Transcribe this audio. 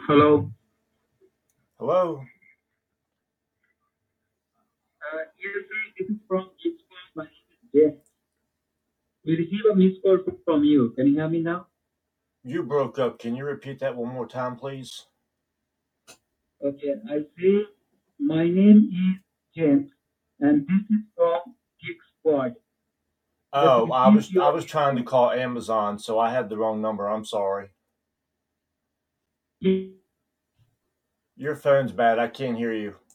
Hello. Hello. Yes, sir. This is from Gizport. My name is Jay. We received a missed call from you. Can you hear me now? You broke up. Can you repeat that one more time, please? Okay. I say my name is James, and this is from Geek Squad. Just Oh, I received was I your was missed trying to call. call Amazon, so I had the wrong number. I'm sorry. Yes, Your phone's bad. I can't hear you.